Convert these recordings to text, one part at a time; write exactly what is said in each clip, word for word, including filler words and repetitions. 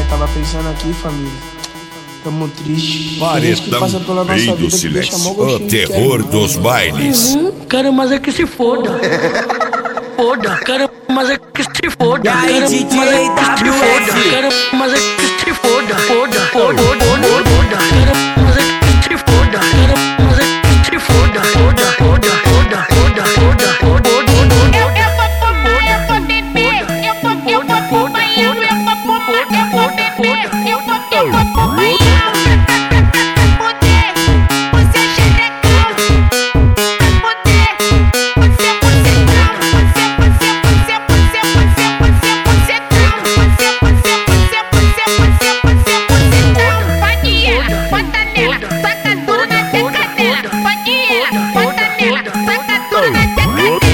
tava pensando aqui, família. Tamo triste. Paredão Rei do Silêncio, o terror dos bailes. Uhum, cara, mas é que se foda. Foda, cara, mas é que se foda. E aí, D J W F? Cara, mas é que se foda. Foda, foda, foda, foda. Cara, mas é que se foda. Cara, mas é que se foda. Foda, foda, foda, foda, foda, foda. Eu, eu vou fumar, eu vou beber, eu vou, eu vou fumar, eu, eu vou fumar, eu vou beber, eu vou, eu vou fumar, eu vou poder, você é xerecão, pra poder, você, você trão, você, você, você, você, você, você trão, você, você, você, você, você, você, você trão, pode ir, bota nela, taca tudo na decadeira, pode ir, bota nela, taca tudo na decadeira.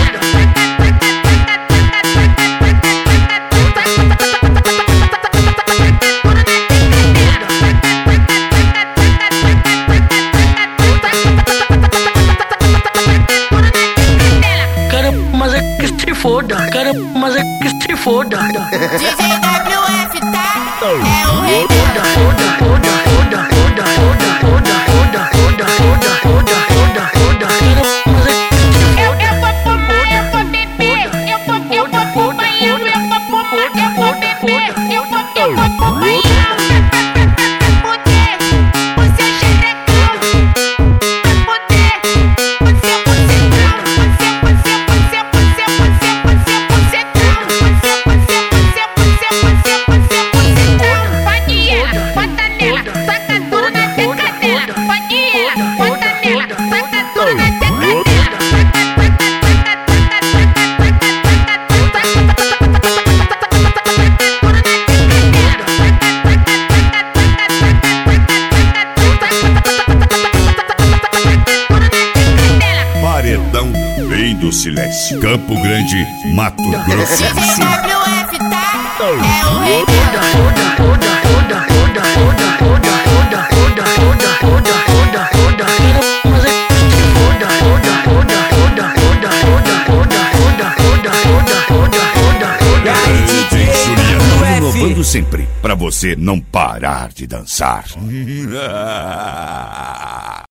Mas é que se foda, cara, mas é que se foda. D J W F, tá? É o rei Foda, foda, foda, foda, foda, foda, foda, foda, foda, foda, foda, foda, foda. Cara, mas é que se Eu, foda. eu vou fumar, eu vou beber, eu vou, eu vou fumar, eu, eu vou fumar, eu vou beber, eu vou, eu vou fumar, eu vou poder, você é xerecão, pra poder, você, você trão, você, você, você, você, você, você trão, você, você, você, você, você, você, você trão, pode ir, bota nela, taca tudo na decadeira, pode ir, bota nela, taca tudo na decadeira. Paredão Rei do Silêncio, Campo Grande, Mato Grosso do Sul. D J W F, tá? É o rei foda, foda, foda, foda, foda, foda, foda, foda, foda, foda, foda, foda, foda. Mas é que se foda, foda, foda, foda, foda, foda, foda, foda, foda, foda, foda, foda, foda. E aí, D D J J Juliano, W F? inovando sempre, pra você não parar de dançar.